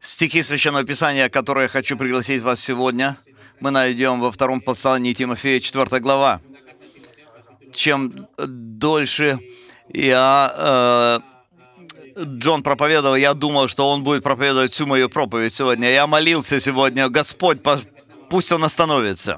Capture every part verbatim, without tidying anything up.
Стихи Священного Писания, которые я хочу пригласить вас сегодня, мы найдем во втором послании Тимофея, четвёртая глава. Чем дольше я, э, Джон проповедовал, я думал, что он будет проповедовать всю мою проповедь сегодня. Я молился сегодня: Господь, пусть он остановится.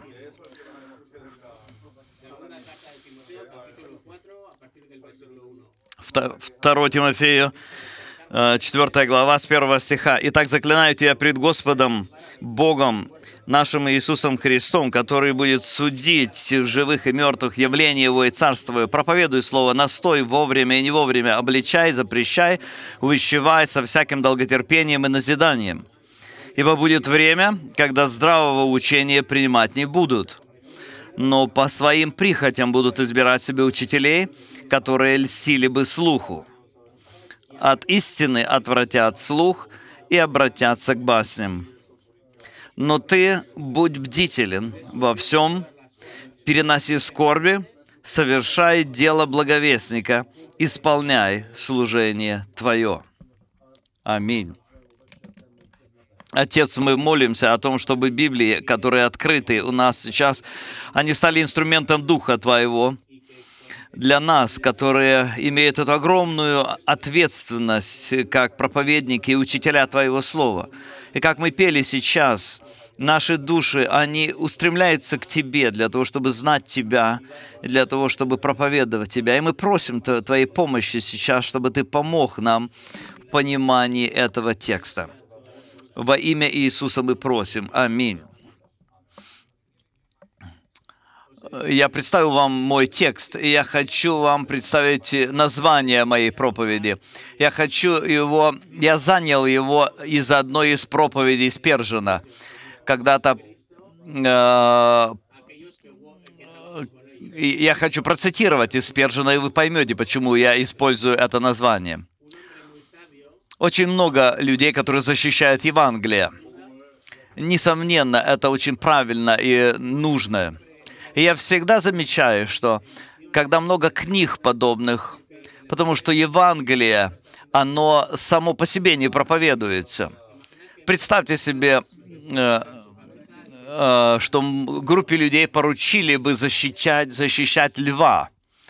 второе Тимофею, четвёртая глава, с первого стиха. «Итак, заклинаю тебя пред Господом, Богом, нашим Иисусом Христом, который будет судить живых и мертвых, явление Его и Царство Его. Проповедуй Слово, настой вовремя и не вовремя, обличай, запрещай, увещевай со всяким долготерпением и назиданием. Ибо будет время, когда здравого учения принимать не будут, но по своим прихотям будут избирать себе учителей, которые льстили бы слуху. От истины отвратят слух и обратятся к басням. Но ты будь бдителен во всем, переноси скорби, совершай дело благовестника, исполняй служение твое». Аминь. Отец, мы молимся о том, чтобы Библии, которые открыты у нас сейчас, они стали инструментом Духа Твоего для нас, которые имеют эту огромную ответственность как проповедники и учителя Твоего Слова. И как мы пели сейчас, наши души, они устремляются к Тебе для того, чтобы знать Тебя, для того, чтобы проповедовать Тебя. И мы просим Твоей помощи сейчас, чтобы Ты помог нам в понимании этого текста. Во имя Иисуса мы просим. Аминь. Я представил вам мой текст, и я хочу вам представить название моей проповеди. Я хочу его, я занял его из одной из проповедей Спержена. Когда-то э, я хочу процитировать из Спержена, и вы поймете, почему я использую это название. Очень много людей, которые защищают Евангелие. Несомненно, это очень правильно и нужно. И я всегда замечаю, что когда много книг подобных, потому что Евангелие, оно само по себе не проповедуется. Представьте себе, э, э, что группе людей поручили бы защищать, защищать льва.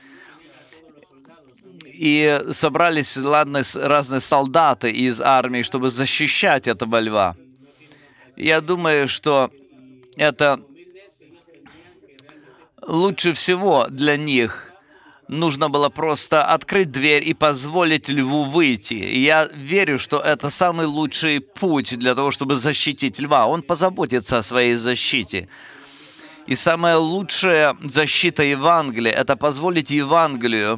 И собрались ладно, разные солдаты из армии, чтобы защищать этого льва. Я думаю, что это лучше всего для них нужно было просто открыть дверь и позволить льву выйти. И я верю, что это самый лучший путь для того, чтобы защитить льва. Он позаботится о своей защите. И самая лучшая защита Евангелия – это позволить Евангелию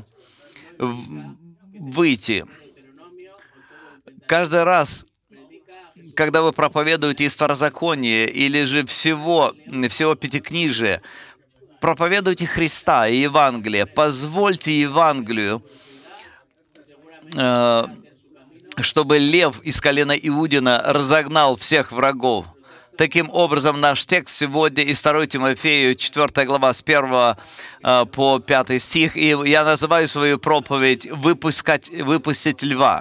выйти. Каждый раз, когда вы проповедуете из Второзакония или же всего, всего Пятикнижия, проповедуйте Христа и Евангелие. Позвольте Евангелию, э, чтобы лев из колена Иудина разогнал всех врагов. Таким образом, наш текст сегодня из второе Тимофею, четвёртая глава, с первого э, по пятый стих. И я называю свою проповедь «Выпускать, «Выпустить льва».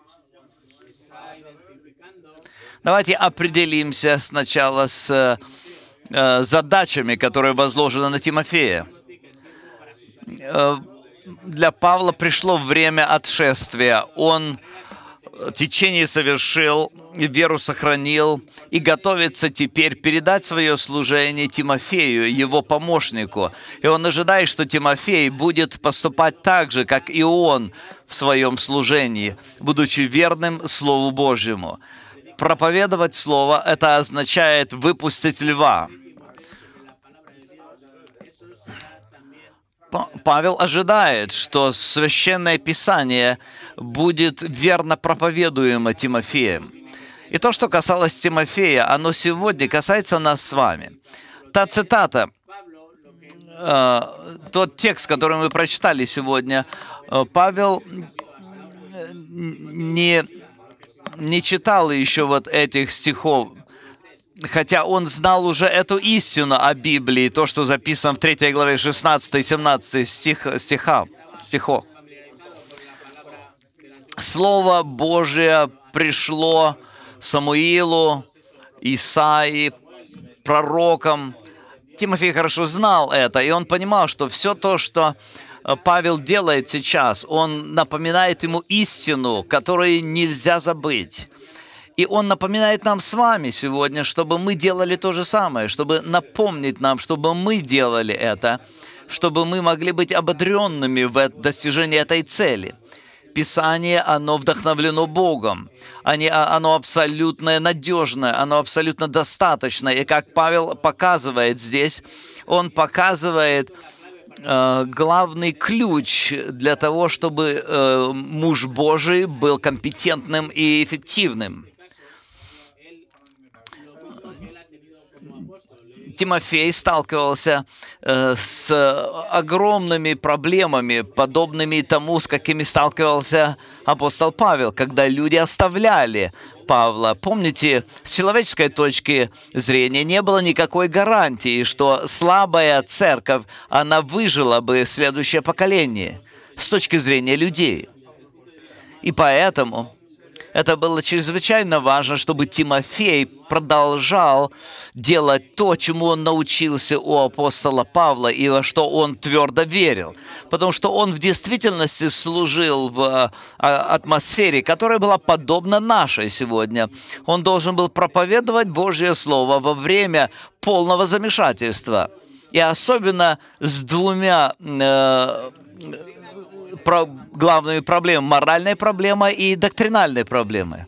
Давайте определимся сначала с э, задачами, которые возложены на Тимофея. Э, для Павла пришло время отшествия. Он течение совершил, веру сохранил и готовится теперь передать свое служение Тимофею, его помощнику. И он ожидает, что Тимофей будет поступать так же, как и он в своем служении, будучи верным Слову Божьему. Проповедовать Слово – это означает выпустить льва. Павел ожидает, что Священное Писание будет верно проповедуемо Тимофеем. И то, что касалось Тимофея, оно сегодня касается нас с вами. Та цитата, э, тот текст, который мы прочитали сегодня, э, Павел не, не читал еще вот этих стихов, хотя он знал уже эту истину о Библии, то, что записано в третьей главе шестнадцатый семнадцатый стих, стиха, стихов. Слово Божие пришло Самуилу, Исаии, пророкам. Тимофей хорошо знал это, и он понимал, что все то, что Павел делает сейчас, он напоминает ему истину, которую нельзя забыть. И он напоминает нам с вами сегодня, чтобы мы делали то же самое, чтобы напомнить нам, чтобы мы делали это, чтобы мы могли быть ободренными в достижении этой цели. Писание, оно вдохновлено Богом, оно абсолютно надежное, оно абсолютно достаточное. И как Павел показывает здесь, он показывает э, главный ключ для того, чтобы э, муж Божий был компетентным и эффективным. Тимофей сталкивался э, с огромными проблемами, подобными тому, с какими сталкивался апостол Павел, когда люди оставляли Павла. Помните, с человеческой точки зрения не было никакой гарантии, что слабая церковь, она выжила бы следующее поколение с точки зрения людей. И поэтому это было чрезвычайно важно, чтобы Тимофей продолжал делать то, чему он научился у апостола Павла и во что он твердо верил. Потому что он в действительности служил в атмосфере, которая была подобна нашей сегодня. Он должен был проповедовать Божье Слово во время полного замешательства. И особенно с двумя э, про главными проблемами: моральной проблемой и доктринальной проблемой.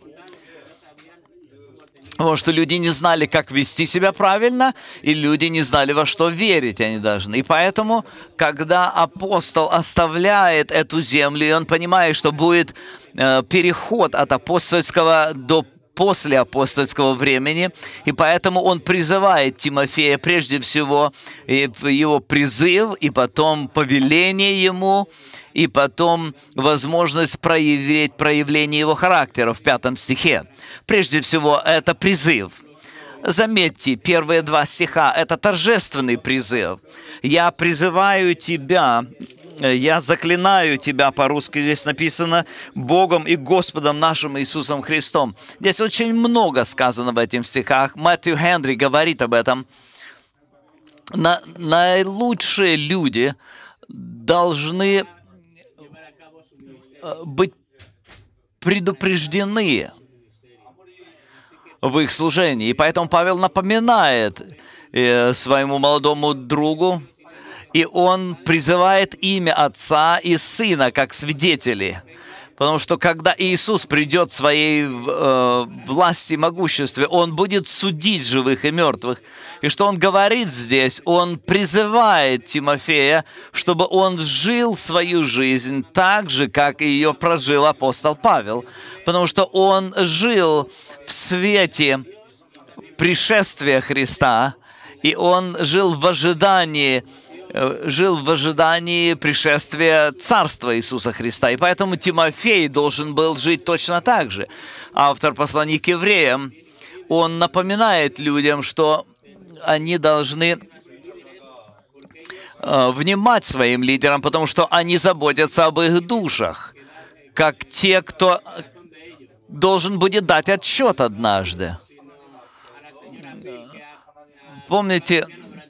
Потому что люди не знали, как вести себя правильно, и люди не знали, во что верить они должны. И поэтому, когда апостол оставляет эту землю, и он понимает, что будет э, переход от апостольского до после апостольского времени, и поэтому он призывает Тимофея прежде всего, его призыв, и потом повеление ему, и потом возможность проявить проявление его характера в пятом стихе. Прежде всего, это призыв. Заметьте, первые два стиха – это торжественный призыв. «Я призываю тебя». Я заклинаю тебя, по-русски здесь написано, Богом и Господом нашим Иисусом Христом. Здесь очень много сказано в этих стихах. Мэтью Хенри говорит об этом. На, наилучшие люди должны быть предупреждены в их служении. И поэтому Павел напоминает э, своему молодому другу, и он призывает имя Отца и Сына как свидетели. Потому что когда Иисус придет в своей э, власти и могуществе, Он будет судить живых и мертвых. И что Он говорит здесь? Он призывает Тимофея, чтобы он жил свою жизнь так же, как ее прожил апостол Павел. Потому что он жил в свете пришествия Христа, и он жил в ожидании жил в ожидании пришествия Царства Иисуса Христа. И поэтому Тимофей должен был жить точно так же. Автор послания к евреям, он напоминает людям, что они должны э, внимать своим лидерам, потому что они заботятся об их душах, как те, кто должен будет дать отчет однажды. Помните,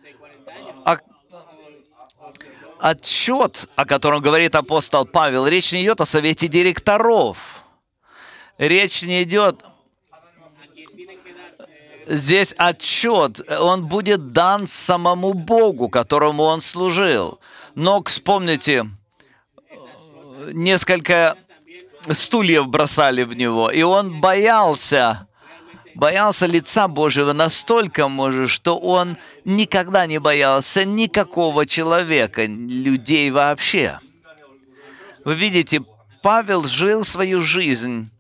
отчет, о котором говорит апостол Павел, речь не идет о совете директоров. Речь не идет... Здесь отчет, он будет дан самому Богу, которому он служил. Но вспомните, несколько стульев бросали в него, и он боялся, боялся лица Божьего настолько, может, что он никогда не боялся никакого человека, людей вообще. Вы видите, Павел жил свою жизнь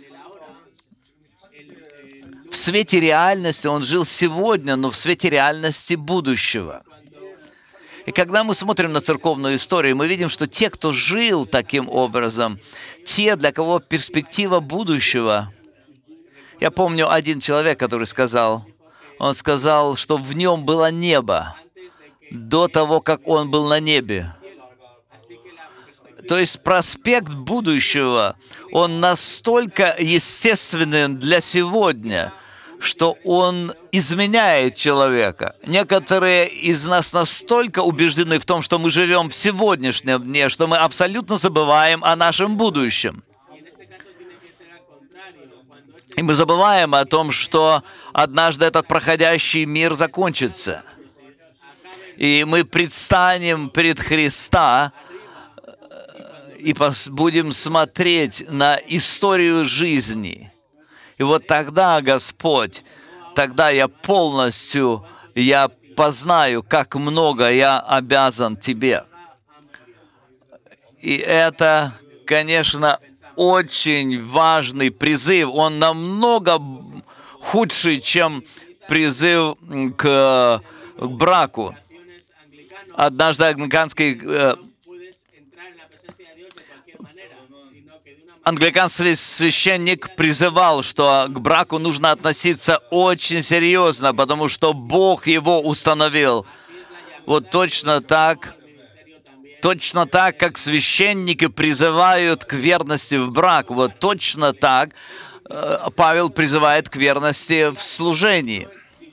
в свете реальности, он жил сегодня, но в свете реальности будущего. И когда мы смотрим на церковную историю, мы видим, что те, кто жил таким образом, те, для кого перспектива будущего. Я помню один человек, который сказал, он сказал, что в нем было небо до того, как он был на небе. То есть проспект будущего, он настолько естественен для сегодня, что он изменяет человека. Некоторые из нас настолько убеждены в том, что мы живем в сегодняшнем дне, что мы абсолютно забываем о нашем будущем. И мы забываем о том, что однажды этот проходящий мир закончится. И мы предстанем пред Христа и будем смотреть на историю жизни. И вот тогда, Господь, тогда я полностью, я познаю, как много я обязан Тебе. И это, конечно, очень важный призыв. Он намного худший, чем призыв к, к браку. Однажды англиканский э, англиканский священник призывал, что к браку нужно относиться очень серьезно, потому что Бог его установил. Вот точно так, точно так, как священники призывают к верности в брак, вот точно так э, Павел призывает к верности в служении.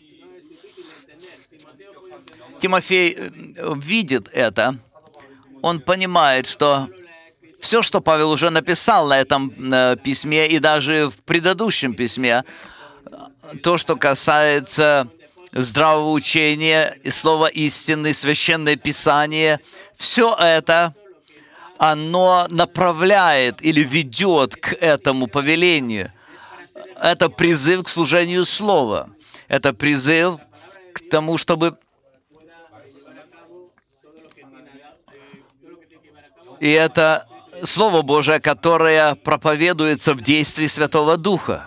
Тимофей видит это, он понимает, что все, что Павел уже написал на этом э, письме и даже в предыдущем письме, то, что касается здравого учения и слова истины, священное писание, все это, оно направляет или ведет к этому повелению. Это призыв к служению слова. Это призыв к тому, чтобы... И это Слово Божие, которое проповедуется в действии Святого Духа.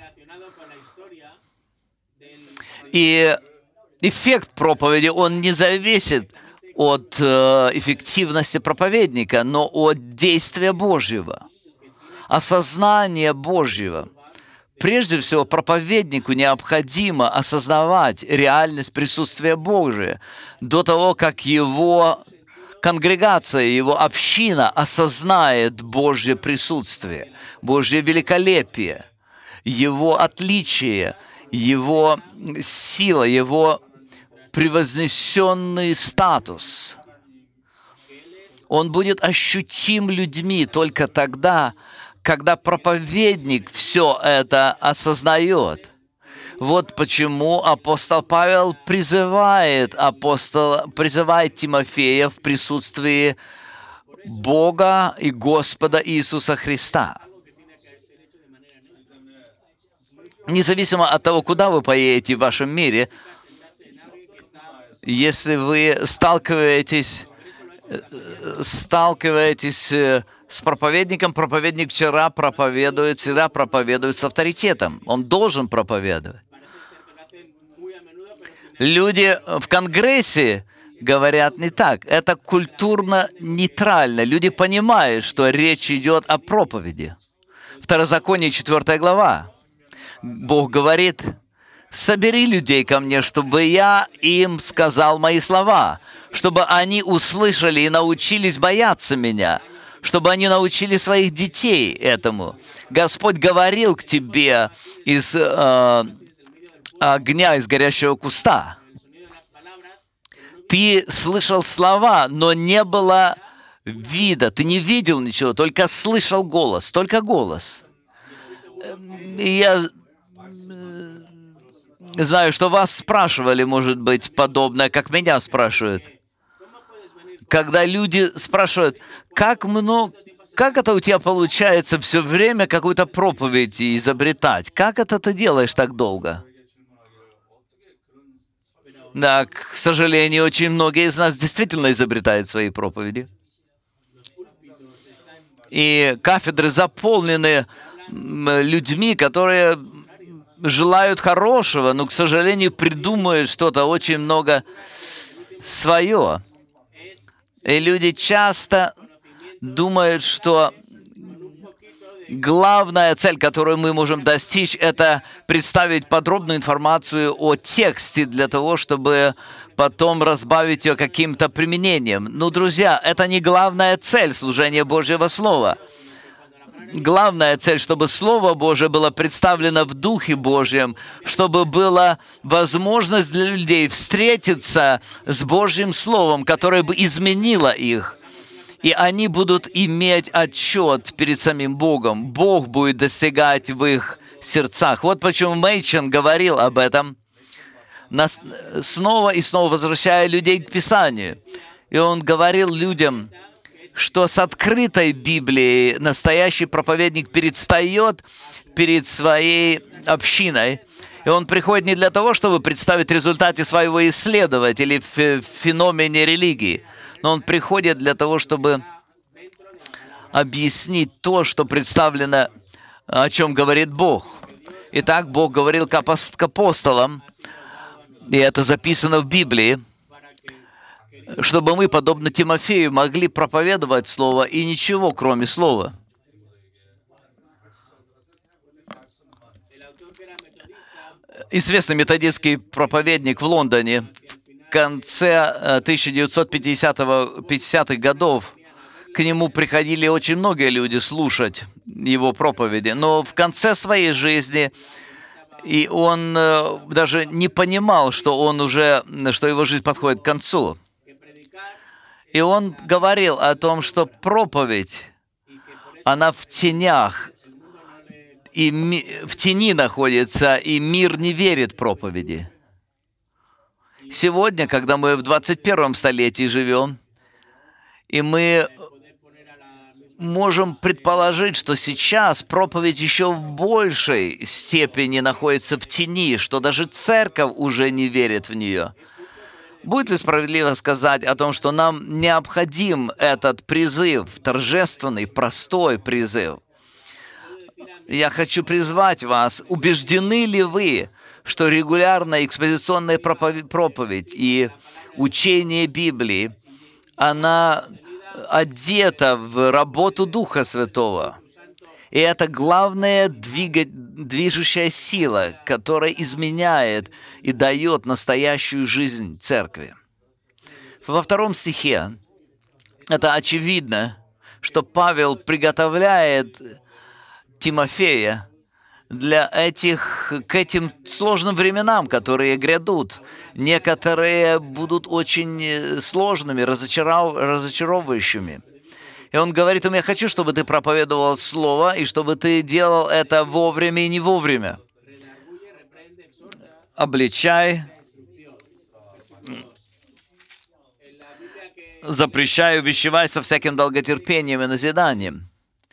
И эффект проповеди, он не зависит от э, эффективности проповедника, но от действия Божьего, осознания Божьего. Прежде всего, проповеднику необходимо осознавать реальность присутствия Божия до того, как его конгрегация, его община осознает Божье присутствие, Божье великолепие, Его отличие, Его сила, Его превознесенный статус. Он будет ощутим людьми только тогда, когда проповедник все это осознает. Вот почему апостол Павел призывает, апостол, призывает Тимофея в присутствии Бога и Господа Иисуса Христа. Независимо от того, куда вы поедете в вашем мире, если вы сталкиваетесь, сталкиваетесь с проповедником, проповедник вчера проповедует, всегда проповедует с авторитетом. Он должен проповедовать. Люди в Конгрессе говорят не так. Это культурно нейтрально. Люди понимают, что речь идет о проповеди. Второзаконие, четвёртая глава. Бог говорит: «Собери людей ко мне, чтобы я им сказал мои слова, чтобы они услышали и научились бояться меня, чтобы они научили своих детей этому. Господь говорил к тебе из э, огня, из горящего куста. Ты слышал слова, но не было вида, ты не видел ничего, только слышал голос, только голос». И я знаю, что вас спрашивали, может быть, подобное, как меня спрашивают. Когда люди спрашивают, как много, как это у тебя получается все время какую-то проповедь изобретать? Как это ты делаешь так долго? Да, к сожалению, очень многие из нас действительно изобретают свои проповеди. И кафедры заполнены людьми, которые желают хорошего, но, к сожалению, придумывают что-то очень много свое. И люди часто думают, что Главная цель, которую мы можем достичь, это представить подробную информацию о тексте для того, чтобы потом разбавить ее каким-то применением. Ну, друзья, это не главная цель служения Божьего Слова. Главная цель, чтобы Слово Божие было представлено в Духе Божьем, чтобы была возможность для людей встретиться с Божьим Словом, которое бы изменило их. И они будут иметь отчет перед самим Богом. Бог будет достигать в их сердцах. Вот почему Мэйчен говорил об этом, снова и снова возвращая людей к Писанию. И он говорил людям, что с открытой Библией настоящий проповедник предстает перед своей общиной. И он приходит не для того, чтобы представить результаты своего исследования или в феномене религии, но он приходит для того, чтобы объяснить то, что представлено, о чем говорит Бог. Итак, Бог говорил к апостолам, и это записано в Библии, чтобы мы, подобно Тимофею, могли проповедовать Слово и ничего, кроме Слова. Известный методистский проповедник в Лондоне в конце тысяча девятьсот пятидесятых годов, к нему приходили очень многие люди слушать его проповеди, но в конце своей жизни и он даже не понимал, что он уже, что его жизнь подходит к концу. И он говорил о том, что проповедь, она в тенях, и ми, в тени находится, и мир не верит проповеди. Сегодня, когда мы в двадцать первом столетии живем, и мы можем предположить, что сейчас проповедь еще в большей степени находится в тени, что даже церковь уже не верит в нее. Будет ли справедливо сказать о том, что нам необходим этот призыв, торжественный, простой призыв? Я хочу призвать вас, убеждены ли вы, что регулярная экспозиционная проповедь и учение Библии, она одета в работу Духа Святого? И это главная двига... движущая сила, которая изменяет и дает настоящую жизнь церкви. Во втором стихе это очевидно, что Павел приготовляет Тимофея для этих, к этим сложным временам, которые грядут. Некоторые будут очень сложными, разочаров... разочаровывающими. И он говорит им: я хочу, чтобы ты проповедовал Слово, и чтобы ты делал это вовремя и не вовремя. Обличай, запрещай, увещевай со всяким долготерпением и назиданием.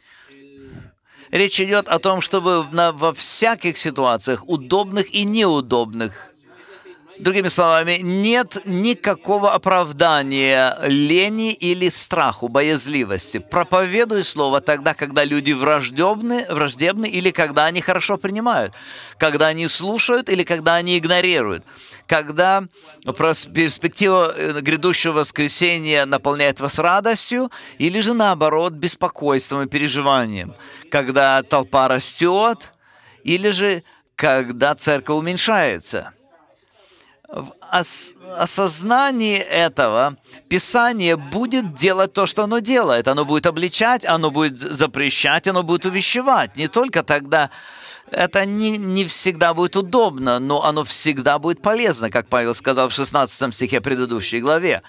Речь идет о том, чтобы на, во всяких ситуациях, удобных и неудобных, другими словами, нет никакого оправдания лени или страху, боязливости. Проповедуй Слово тогда, когда люди враждебны, враждебны или когда они хорошо принимают, когда они слушают или когда они игнорируют, когда перспектива грядущего воскресения наполняет вас радостью или же наоборот беспокойством и переживанием, когда толпа растет или же когда церковь уменьшается. В ос- осознании этого Писание будет делать то, что оно делает. Оно будет обличать, оно будет запрещать, оно будет увещевать. Не только тогда, это не, не всегда будет удобно, но оно всегда будет полезно, как Павел сказал в шестнадцатом стихе предыдущей главе.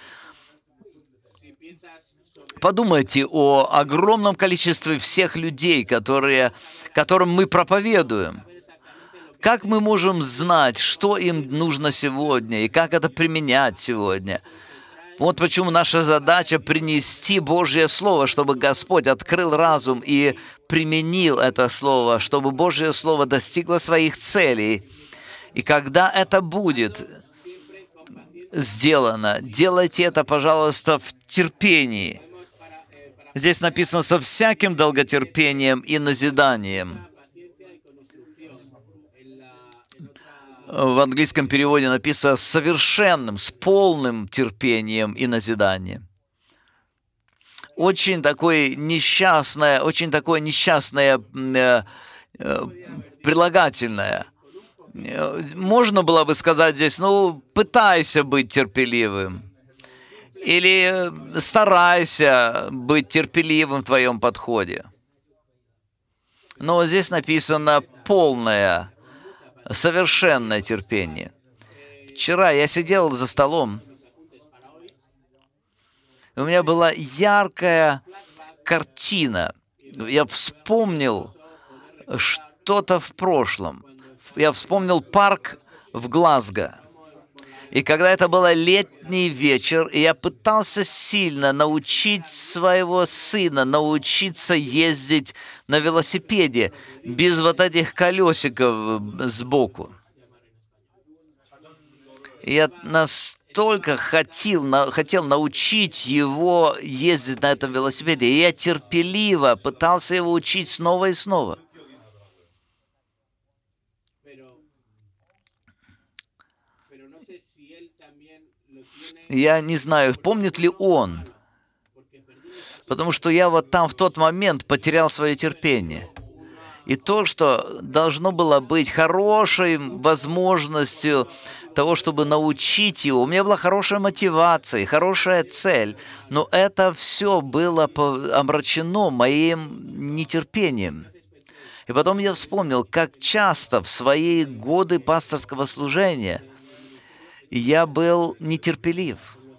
Подумайте о огромном количестве всех людей, которые, которым мы проповедуем. Как мы можем знать, что им нужно сегодня и как это применять сегодня? Вот почему наша задача принести Божье Слово, чтобы Господь открыл разум и применил это Слово, чтобы Божье Слово достигло своих целей. И когда это будет сделано, делайте это, пожалуйста, в терпении. Здесь написано «со всяким долготерпением и назиданием». В английском переводе написано «с совершенным, с полным терпением и назиданием». очень такое несчастное, очень такое несчастное э, э, прилагательное. Можно было бы сказать здесь, ну, пытайся быть терпеливым. Или старайся быть терпеливым в твоем подходе. Но здесь написано полное, совершенное терпение. Вчера я сидел за столом, и у меня была яркая картина. Я вспомнил что-то в прошлом. Я вспомнил парк в Глазго. И когда это был летний вечер, и я пытался сильно научить своего сына научиться ездить на велосипеде без вот этих колесиков сбоку. И я настолько хотел, на, хотел научить его ездить на этом велосипеде, и я терпеливо пытался его учить снова и снова. Я не знаю, помнит ли он, потому что я вот там в тот момент потерял свое терпение. И то, что должно было быть хорошей возможностью того, чтобы научить его, у меня была хорошая мотивация, хорошая цель, но это все было омрачено моим нетерпением. И потом я вспомнил, как часто в свои годы пасторского служения я был нетерпелив.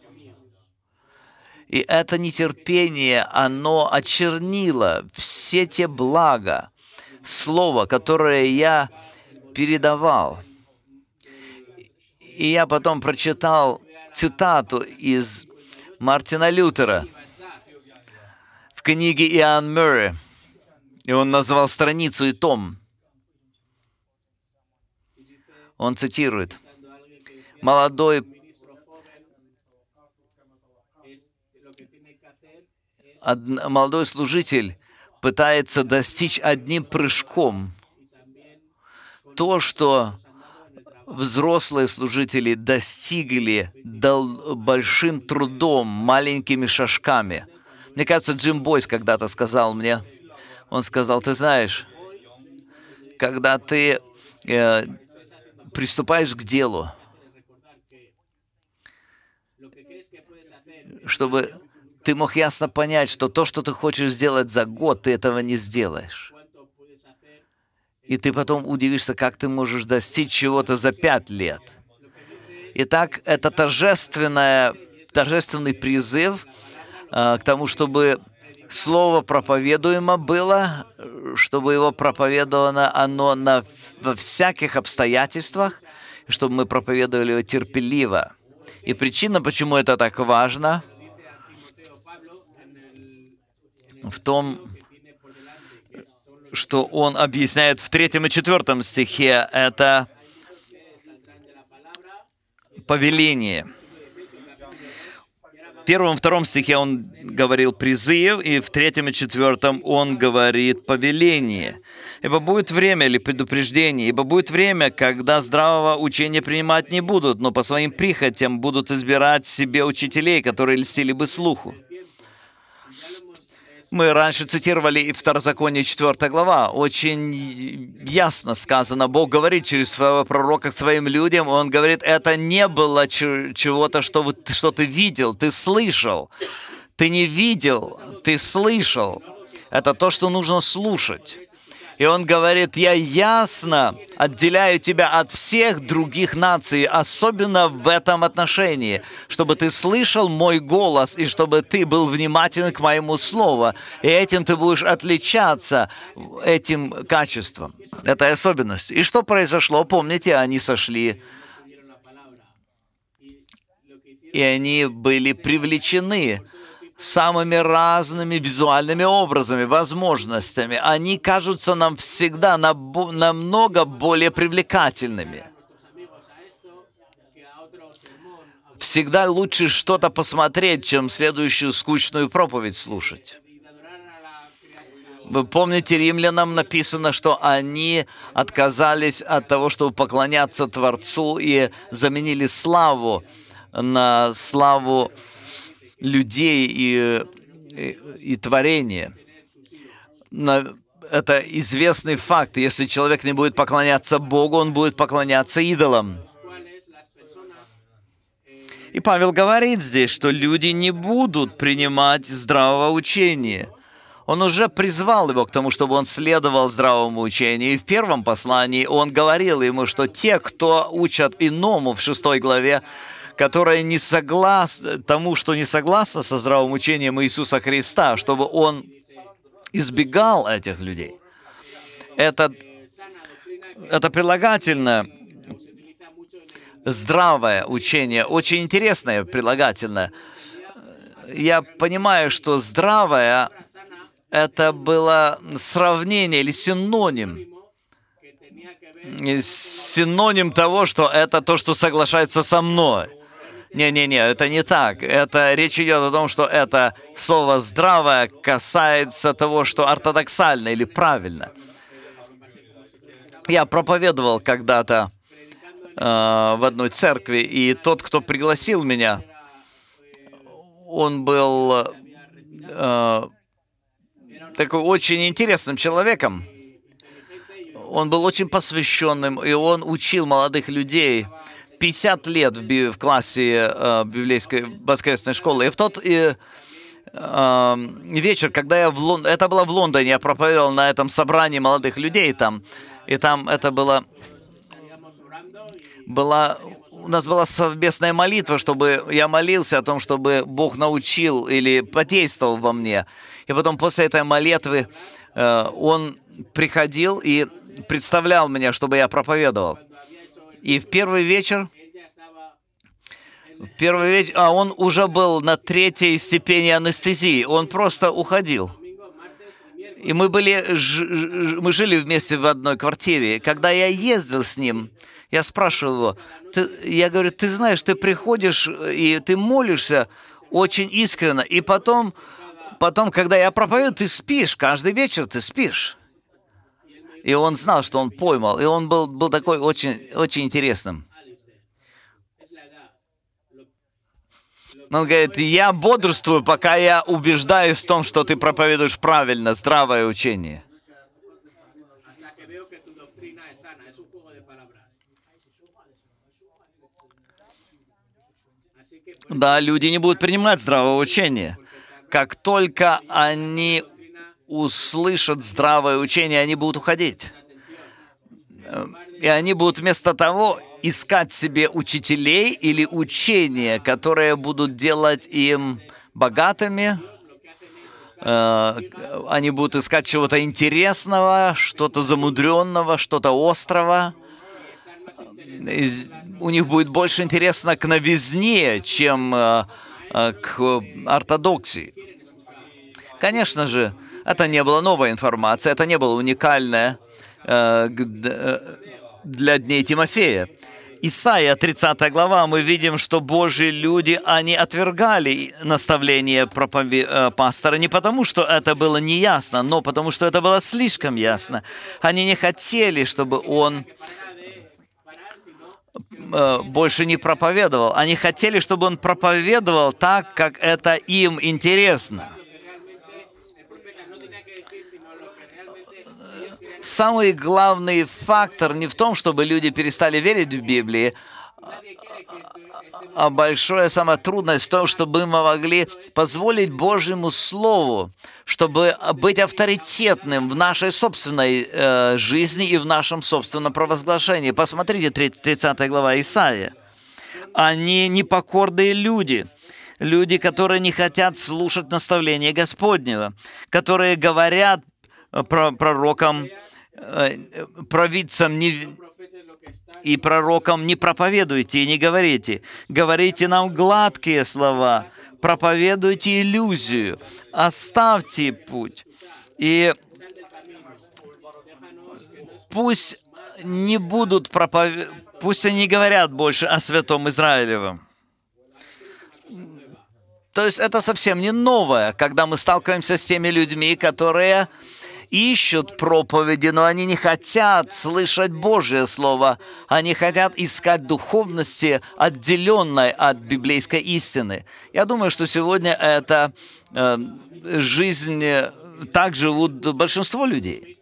И это нетерпение, оно очернило все те блага, слова, которое я передавал. И я потом прочитал цитату из Мартина Лютера в книге Иоанн Мюррей, и он назвал страницу и том. Он цитирует: «Молодой молодой служитель пытается достичь одним прыжком то, что взрослые служители достигли большим трудом, маленькими шажками». Мне кажется, Джим Бойс когда-то сказал мне, он сказал: ты знаешь, когда ты э, приступаешь к делу, чтобы ты мог ясно понять, что то, что ты хочешь сделать за год, ты этого не сделаешь. И ты потом удивишься, как ты можешь достичь чего-то за пять лет. Итак, это торжественное, торжественный призыв э, к тому, чтобы слово проповедуемо было, чтобы его проповедовано оно на, во всяких обстоятельствах, чтобы мы проповедовали его терпеливо. И причина, почему это так важно, в том, что он объясняет в третьем и четвертом стихе, это повеление. В первом и втором стихе он говорил призыв, и в третьем и четвертом он говорит повеление. «Ибо будет время» или предупреждение, «ибо будет время, когда здравого учения принимать не будут, но по своим прихотям будут избирать себе учителей, которые льстили бы слуху». Мы раньше цитировали и Второзаконие, четвёртая глава. Очень ясно сказано. Бог говорит через своего пророка к своим людям. Он говорит, это не было чего-то, что, что ты видел, ты слышал. Ты не видел, ты слышал. Это то, что нужно слушать. И он говорит, я ясно отделяю тебя от всех других наций, особенно в этом отношении, чтобы ты слышал мой голос и чтобы ты был внимателен к моему слову. И этим ты будешь отличаться, этим качеством, этой особенностью. И что произошло? Помните, они сошли, и они были привлечены самыми разными визуальными образами, возможностями. Они кажутся нам всегда намного более привлекательными. Всегда лучше что-то посмотреть, чем следующую скучную проповедь слушать. Вы помните, римлянам написано, что они отказались от того, чтобы поклоняться Творцу, и заменили славу на славу людей и и, и творение. Это известный факт. Если человек не будет поклоняться Богу, он будет поклоняться идолам. И Павел говорит здесь, что люди не будут принимать здравого учения. Он уже призвал его к тому, чтобы он следовал здравому учению. И в первом послании он говорил ему, что те, кто учат иному в шестой главе, которые не согласны тому, что не согласно со здравым учением Иисуса Христа, чтобы он избегал этих людей. Это, это прилагательное здравое учение, очень интересное прилагательное. Я понимаю, что здравое — это было сравнение или синоним. Синоним того, что это то, что соглашается со мной. Не-не-не, это не так. Это речь идет о том, что это слово «здравое» касается того, что ортодоксально или правильно. Я проповедовал когда-то э, в одной церкви, и тот, кто пригласил меня, он был э, такой очень интересным человеком. Он был очень посвященным, и он учил молодых людей пятьдесят лет в, би- в классе э, библейской воскресной школы. И в тот и, э, вечер, когда я в Лон... это было в Лондоне, я проповедовал на этом собрании молодых людей там, и там это было, была, у нас была совместная молитва, чтобы я молился о том, чтобы Бог научил или подействовал во мне. И потом после этой молитвы э, он приходил и представлял меня, чтобы я проповедовал. И в первый вечер, в первый вечер, а он уже был на третьей степени анестезии, он просто уходил. И мы были, ж, ж, мы жили вместе в одной квартире. Когда я ездил с ним, я спрашивал его, ты, я говорю, ты знаешь, ты приходишь и ты молишься очень искренне, и потом, потом, когда я проповедую, ты спишь, каждый вечер ты спишь. И он знал, что он поймал, и он был, был такой очень, очень интересным. Он говорит, я бодрствую, пока я убеждаюсь в том, что ты проповедуешь правильно, здравое учение. Да, люди не будут принимать здравое учение. Как только они услышат здравое учение, они будут уходить. И они будут вместо того искать себе учителей или учения, которые будут делать им богатыми. Они будут искать чего-то интересного, что-то замудренного, что-то острого. У них будет больше интересно к новизне, чем к ортодоксии. Конечно же, это не была новая информация, это не было уникальное э, для дней Тимофея. Исайя, тридцатая глава, мы видим, что Божьи люди, они отвергали наставление пропове... э, пастора не потому, что это было неясно, но потому, что это было слишком ясно. Они не хотели, чтобы он э, больше не проповедовал. Они хотели, чтобы он проповедовал так, как это им интересно. Самый главный фактор не в том, чтобы люди перестали верить в Библию, а большая самая трудность в том, чтобы мы могли позволить Божьему Слову, чтобы быть авторитетным в нашей собственной э, жизни и в нашем собственном провозглашении. Посмотрите, тридцатая глава Исаия. Они непокорные люди. Люди, которые не хотят слушать наставления Господнего, которые говорят про пророкам, провидцам не, и пророкам не проповедуйте и не говорите. Говорите нам гладкие слова, проповедуйте иллюзию, оставьте путь. И пусть не будут проповедовать, пусть они не говорят больше о святом Израилевом. То есть это совсем не новое, когда мы сталкиваемся с теми людьми, которые ищут проповеди, но они не хотят слышать Божье Слово. Они хотят искать духовности, отделенной от библейской истины. Я думаю, что сегодня это э, жизнь, так живут большинство людей.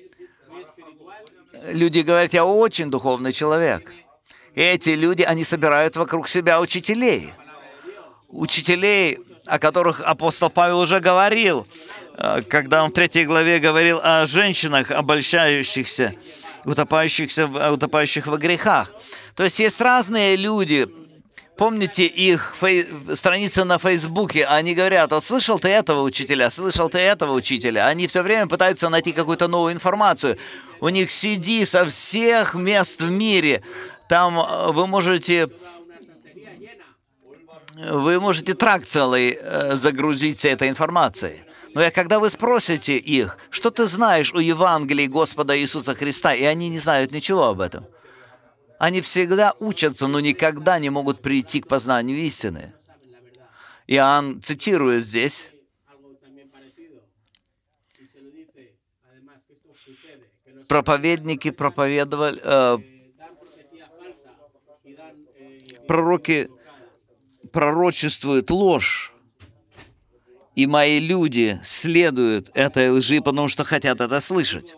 Люди говорят, я очень духовный человек. И эти люди, они собирают вокруг себя учителей. Учителей, о которых апостол Павел уже говорил, когда он в третьей главе говорил о женщинах, обольщающихся, утопающихся, утопающих во грехах. То есть есть разные люди. Помните их фей... страницы на Фейсбуке, они говорят, вот слышал ты этого учителя, слышал ты этого учителя. Они все время пытаются найти какую-то новую информацию. У них си ди со всех мест в мире. Там вы можете, вы можете тракт целый загрузить всей этой информацией. Но когда вы спросите их, что ты знаешь о Евангелии Господа Иисуса Христа, и они не знают ничего об этом. Они всегда учатся, но никогда не могут прийти к познанию истины. Иоанн цитирует здесь. Проповедники проповедовали, э, пророки пророчествуют ложь, и мои люди следуют этой лжи, потому что хотят это слышать.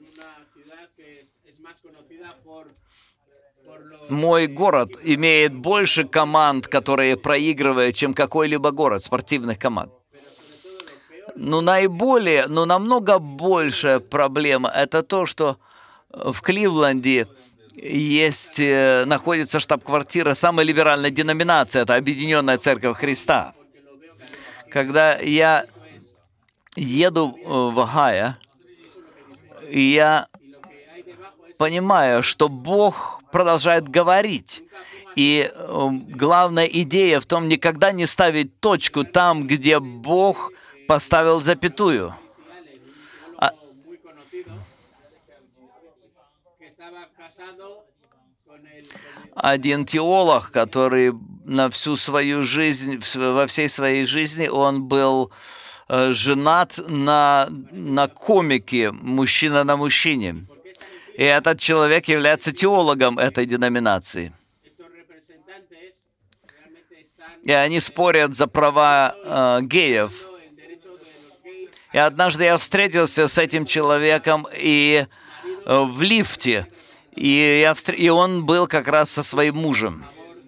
Мой город имеет больше команд, которые проигрывают, чем какой-либо город, спортивных команд. Но наиболее, но намного большая проблема – это то, что в Кливленде есть, находится штаб-квартира самой либеральной деноминации – это Объединенная Церковь Христа. Когда я еду в Огайо, я понимаю, что Бог продолжает говорить. И главная идея в том, никогда не ставить точку там, где Бог поставил запятую. А... Один теолог, который на всю свою жизнь, во всей своей жизни, он был женат на, на комике, мужчина на мужчине. И этот человек является теологом этой деноминации. И они спорят за права э, геев. И однажды я встретился с этим человеком и э, в лифте. И, я встр... и он был как раз со своим мужем.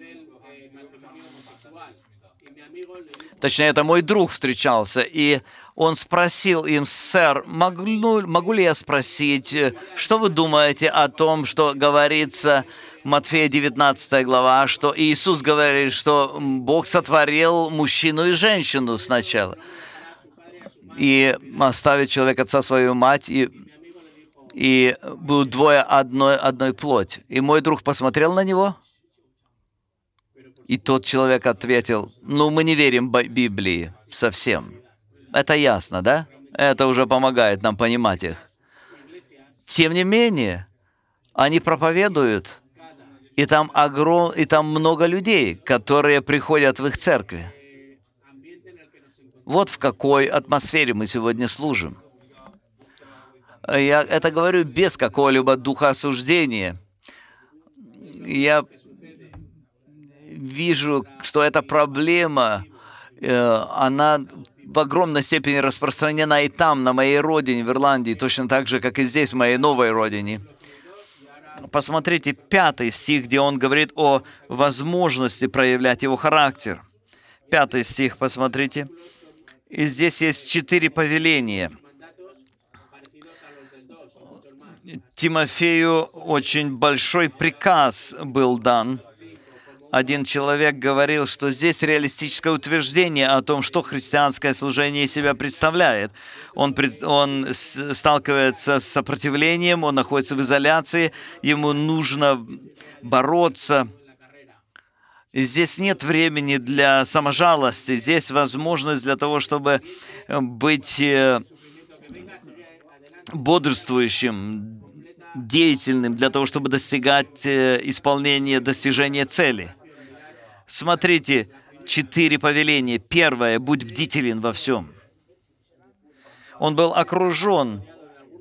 Точнее, это мой друг встречался. И он спросил им: «Сэр, могу, могу ли я спросить, что вы думаете о том, что говорится в Матфея девятнадцатая глава, что Иисус говорит, что Бог сотворил мужчину и женщину сначала, и оставит человек отца свою мать, и, и будут двое одной, одной плоть». И мой друг посмотрел на него, и тот человек ответил: «Ну, мы не верим в Библии совсем». Это ясно, да? Это уже помогает нам понимать их. Тем не менее, они проповедуют, и там, огром... и там много людей, которые приходят в их церкви. Вот в какой атмосфере мы сегодня служим. Я это говорю без какого-либо духа осуждения. Я вижу, что эта проблема, она в огромной степени распространена и там, на моей родине, в Ирландии, точно так же, как и здесь, в моей новой родине. Посмотрите пятый стих, где он говорит о возможности проявлять его характер. Пятый стих, посмотрите. И здесь есть четыре повеления. Тимофею очень большой приказ был дан. Один человек говорил, что здесь реалистическое утверждение о том, что христианское служение из себя представляет. Он, он сталкивается с сопротивлением, он находится в изоляции, ему нужно бороться. И здесь нет времени для саможалости, здесь возможность для того, чтобы быть бодрствующим, деятельным, для того, чтобы достигать исполнения, достижения цели. Смотрите, четыре повеления. Первое — будь бдителен во всем. Он был окружен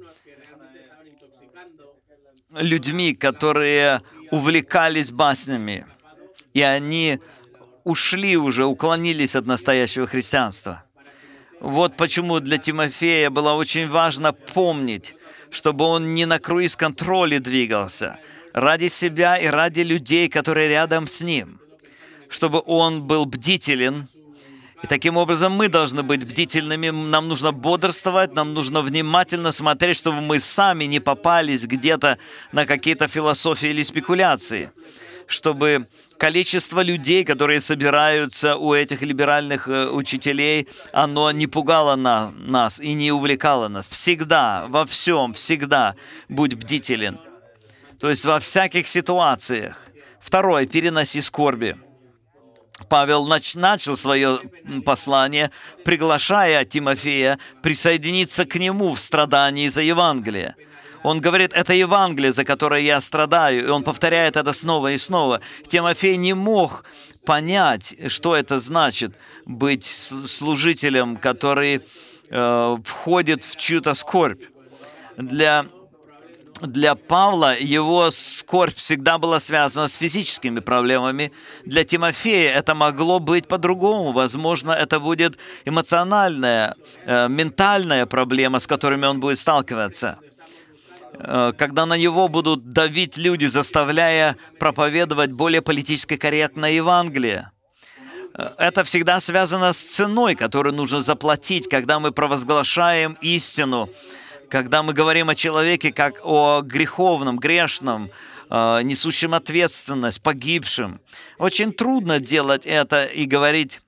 людьми, которые увлекались баснями, и они ушли уже, уклонились от настоящего христианства. Вот почему для Тимофея было очень важно помнить, чтобы он не на круиз-контроле двигался, ради себя и ради людей, которые рядом с ним, чтобы он был бдителен. И таким образом мы должны быть бдительными, нам нужно бодрствовать, нам нужно внимательно смотреть, чтобы мы сами не попались где-то на какие-то философии или спекуляции, чтобы количество людей, которые собираются у этих либеральных э, учителей, оно не пугало на, нас и не увлекало нас. Всегда, во всем, всегда будь бдителен. То есть во всяких ситуациях. Второе, переноси скорби. Павел нач- начал свое послание, приглашая Тимофея присоединиться к нему в страдании за Евангелие. Он говорит, это Евангелие, за которое я страдаю, и он повторяет это снова и снова. Тимофей не мог понять, что это значит быть служителем, который э, входит в чью-то скорбь. Для, для Павла его скорбь всегда была связана с физическими проблемами. Для Тимофея это могло быть по-другому. Возможно, это будет эмоциональная, э, ментальная проблема, с которыми он будет сталкиваться. Когда на него будут давить люди, заставляя проповедовать более политически корректное Евангелие. Это всегда связано с ценой, которую нужно заплатить, когда мы провозглашаем истину, когда мы говорим о человеке как о греховном, грешном, несущем ответственность, погибшем. Очень трудно делать это и говорить,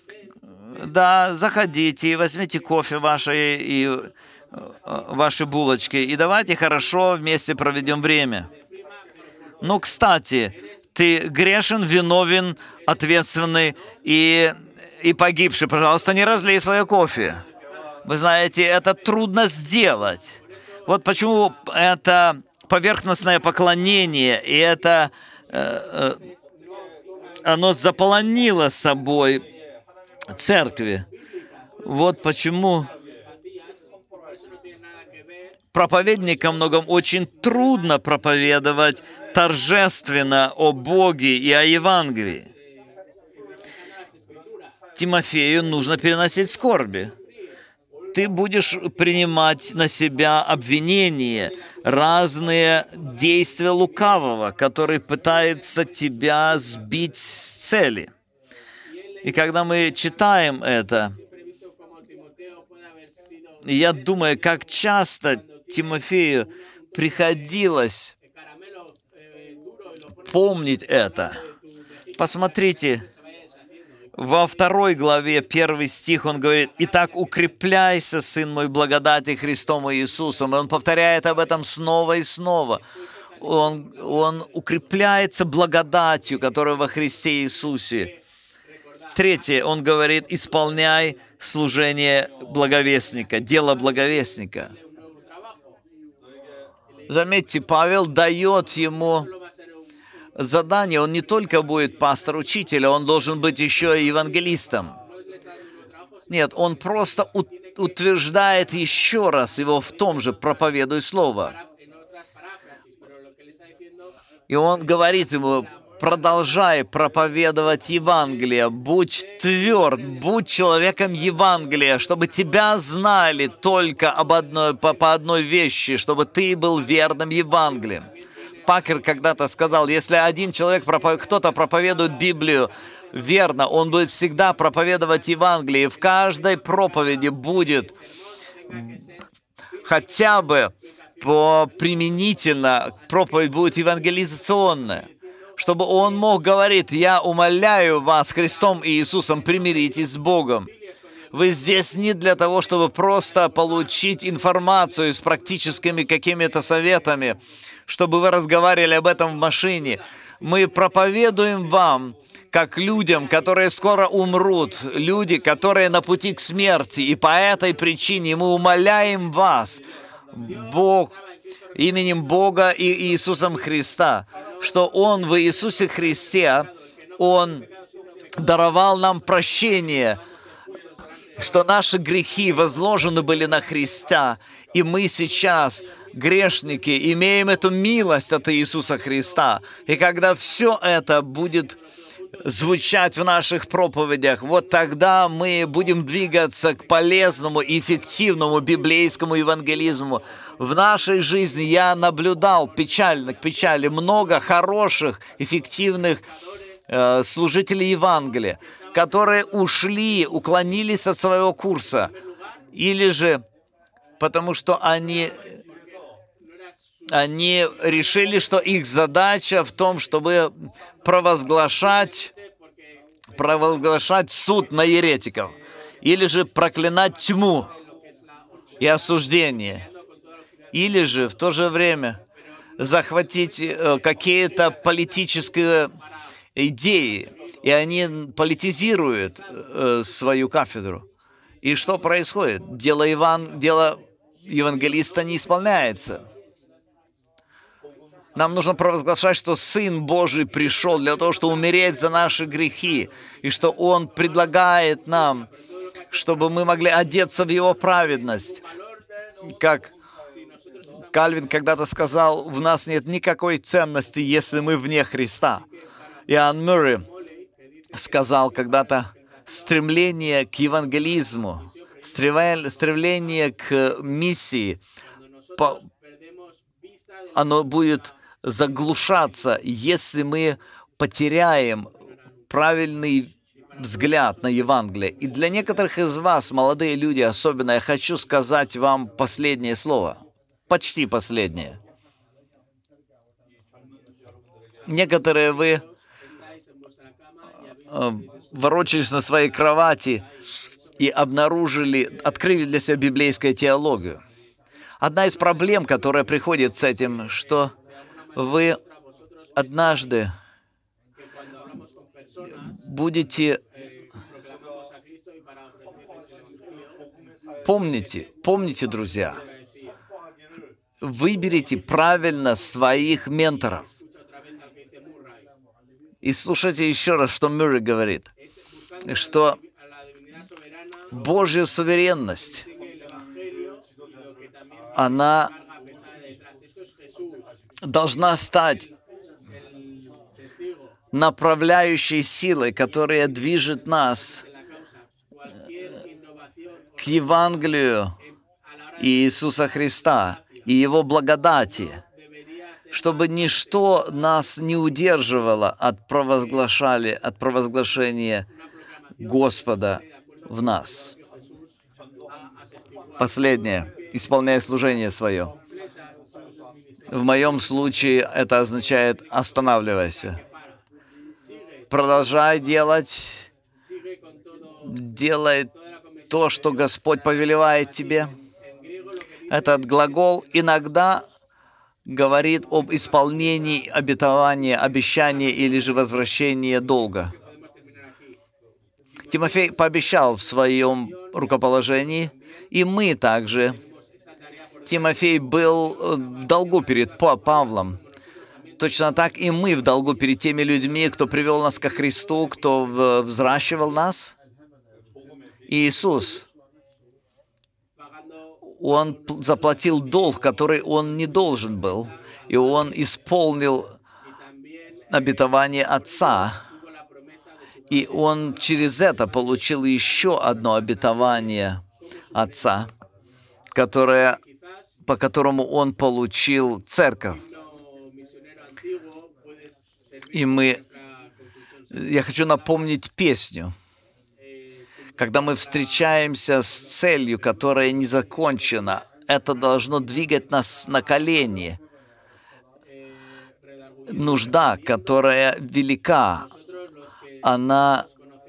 да, заходите, возьмите кофе ваше и ваши булочки, и давайте хорошо вместе проведем время. Ну, кстати, ты грешен, виновен, ответственный и, и погибший. Пожалуйста, не разлей свое кофе. Вы знаете, это трудно сделать. Вот почему это поверхностное поклонение, и это э, э, оно заполонило собой церкви. Вот почему проповедникам многом очень трудно проповедовать торжественно о Боге и о Евангелии. Тимофею нужно переносить скорби. Ты будешь принимать на себя обвинения, разные действия лукавого, который пытается тебя сбить с цели. И когда мы читаем это, я думаю, как часто Тимофею приходилось помнить это. Посмотрите, во второй главе, первый стих, он говорит, «Итак, укрепляйся, сын мой, благодати Христом Иисусом». И он повторяет об этом снова и снова. Он, он укрепляется благодатью, которая во Христе Иисусе. Третье, он говорит, исполняй служение благовестника, дело благовестника. Заметьте, Павел дает ему задание. Он не только будет пастор-учитель, он должен быть еще и евангелистом. Нет, он просто утверждает еще раз его в том же «проповедуй слово». И он говорит ему, продолжай проповедовать Евангелие, будь тверд, будь человеком Евангелия, чтобы тебя знали только об одной, по, по одной вещи, чтобы ты был верным Евангелием. Пакер когда-то сказал, если один человек, пропов... кто-то проповедует Библию верно, он будет всегда проповедовать Евангелие, и в каждой проповеди будет хотя бы по применительно, проповедь будет евангелизационная, чтобы он мог говорить, я умоляю вас Христом и Иисусом, примиритесь с Богом. Вы здесь не для того, чтобы просто получить информацию с практическими какими-то советами, чтобы вы разговаривали об этом в машине. Мы проповедуем вам, как людям, которые скоро умрут, люди, которые на пути к смерти, и по этой причине мы умоляем вас, Бог, именем Бога и Иисусом Христа, что Он в Иисусе Христе, Он даровал нам прощение, что наши грехи возложены были на Христа, и мы сейчас грешники, имеем эту милость от Иисуса Христа. И когда все это будет звучать в наших проповедях, вот тогда мы будем двигаться к полезному, эффективному библейскому евангелизму. В нашей жизни я наблюдал печально, к печали много хороших, эффективных э, служителей Евангелия, которые ушли, уклонились от своего курса, или же потому что они, они решили, что их задача в том, чтобы провозглашать, провозглашать суд на еретиков, или же проклинать тьму и осуждение, или же в то же время захватить какие-то политические идеи, и они политизируют свою кафедру. И что происходит? Дело, еван... Дело евангелиста не исполняется. Нам нужно провозглашать, что Сын Божий пришел для того, чтобы умереть за наши грехи, и что Он предлагает нам, чтобы мы могли одеться в Его праведность. Как Кальвин когда-то сказал, в нас нет никакой ценности, если мы вне Христа. Иоанн Мюррей сказал когда-то, стремление к евангелизму, стремление к миссии, оно будет заглушаться, если мы потеряем правильный взгляд на Евангелие. И для некоторых из вас, молодые люди особенно, я хочу сказать вам последнее слово, почти последнее. Некоторые вы ворочались на своей кровати и обнаружили, открыли для себя библейскую теологию. Одна из проблем, которая приходит с этим, что вы однажды будете... Помните, помните, друзья, выберите правильно своих менторов. И слушайте еще раз, что Мюррей говорит, что Божья суверенность, она должна стать направляющей силой, которая движет нас к Евангелию Иисуса Христа и Его благодати, чтобы ничто нас не удерживало от провозглашали, от провозглашения Господа в нас. Последнее. Исполняй служение свое. В моем случае это означает «останавливайся». Продолжай делать, делай то, что Господь повелевает тебе. Этот глагол иногда говорит об исполнении обетования, обещания или же возвращения долга. Тимофей пообещал в своем рукоположении, и мы также. Тимофей был в долгу перед Павлом. Точно так и мы в долгу перед теми людьми, кто привел нас ко Христу, кто взращивал нас. Иисус, Он заплатил долг, который Он не должен был, и Он исполнил обетование Отца, и Он через это получил еще одно обетование Отца, которое, по которому Он получил церковь. И мы... Я хочу напомнить песню. Когда мы встречаемся с целью, которая не закончена, это должно двигать нас на колени. Нужда, которая велика, она,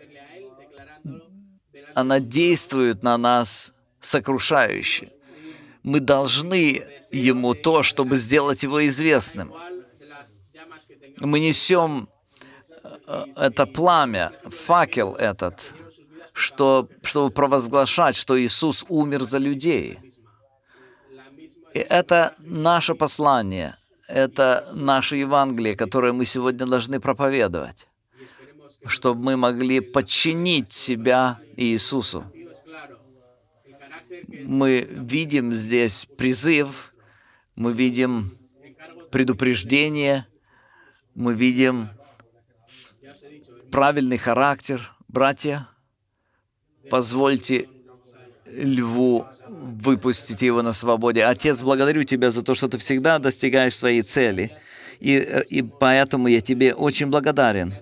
она действует на нас сокрушающе. Мы должны Ему то, чтобы сделать Его известным. Мы несем это пламя, факел этот, что, чтобы провозглашать, что Иисус умер за людей. И это наше послание, это наше Евангелие, которое мы сегодня должны проповедовать, чтобы мы могли подчинить себя Иисусу. Мы видим здесь призыв Мы видим предупреждение, мы видим правильный характер. Братья, позвольте льву выпустить его на свободе. Отец, благодарю Тебя за то, что Ты всегда достигаешь своей цели. И, и поэтому я Тебе очень благодарен.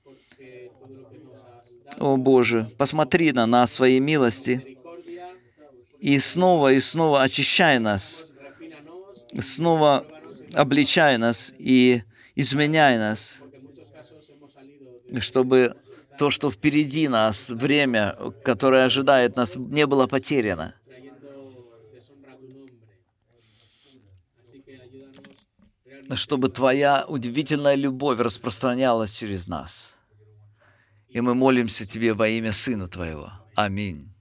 О Боже, посмотри на нас своей милости и снова и снова очищай нас, снова обличай нас и изменяй нас, чтобы то, что впереди нас, время, которое ожидает нас, не было потеряно. Чтобы Твоя удивительная любовь распространялась через нас. И мы молимся Тебе во имя Сына Твоего. Аминь.